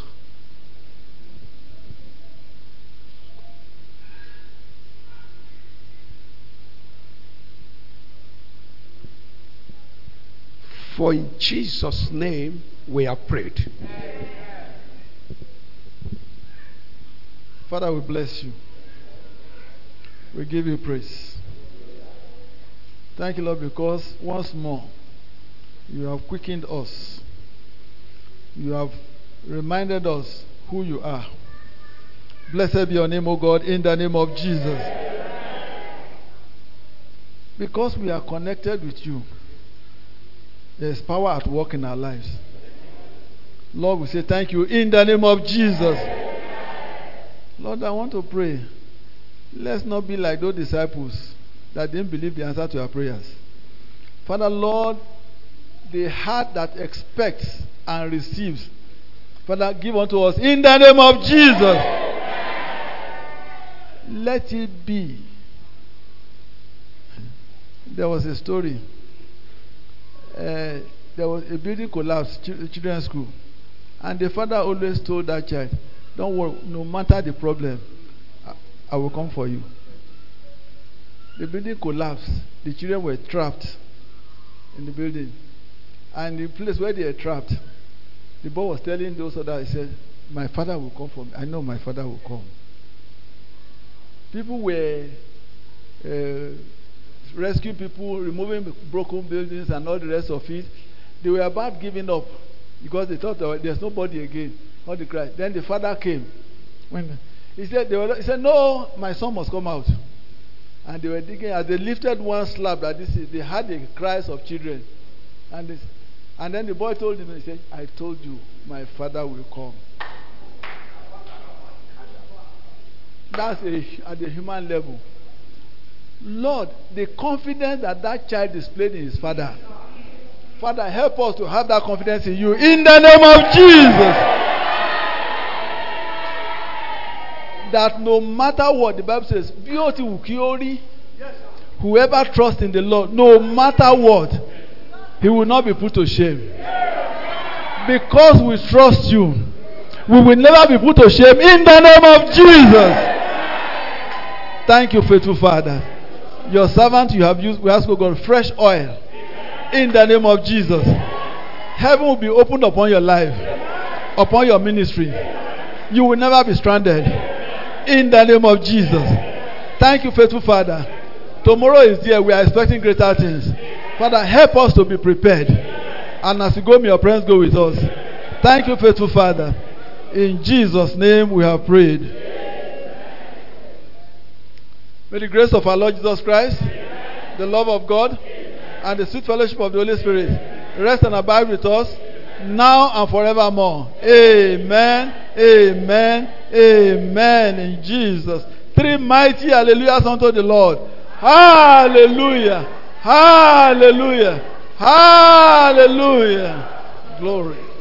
For in Jesus' name we have prayed. Father, we bless you. We give you praise. Thank you, Lord, because once more you have quickened us. You have reminded us who you are. Blessed be your name, O God, in the name of Jesus. Because we are connected with you, there is power at work in our lives. Lord, we say thank you in the name of Jesus. Lord, I want to pray. Let's not be like those disciples that didn't believe the answer to our prayers. Father, Lord, the heart that expects and receives, Father, give unto us in the name of Jesus. Let it be. There was a story. Uh, there was a building collapse, ch- children's school, and the father always told that child, don't worry, no matter the problem, I, I will come for you. The building collapsed. The children were trapped in the building, and the place where they were trapped, the boy was telling those others, he said, my father will come for me. I know my father will come. People were uh, rescuing people, removing broken buildings and all the rest of it. They were about giving up because they thought oh, there's nobody again. All the cry. Then the father came. When he said, they were, he said, no, my son must come out. And they were digging. As they lifted one slab, that this is, they heard the cries of children. And this, and then the boy told him, he said, I told you, my father will come. That's a, at the human level. Lord, the confidence that that child displayed in his father, Father, help us to have that confidence in you in the name of Jesus. That no matter what, the Bible says, beauty will cure whoever trusts in the Lord, no matter what, he will not be put to shame. Because we trust you, we will never be put to shame in the name of Jesus. Thank you, faithful Father. Your servant you have used, we ask, oh God, fresh oil in the name of Jesus. Heaven will be opened upon your life, upon your ministry. You will never be stranded in the name of Jesus. Thank you, faithful Father. Tomorrow is there. We are expecting greater things. Father, help us to be prepared. And as you go, may your presence go with us. Thank you, faithful Father. In Jesus' name we have prayed. May the grace of our Lord Jesus Christ, the love of God, and the sweet fellowship of the Holy Spirit rest and abide with us now and forevermore. Amen. Amen. Amen. In Jesus. Three mighty hallelujahs unto the Lord. Hallelujah. Hallelujah. Hallelujah. Glory.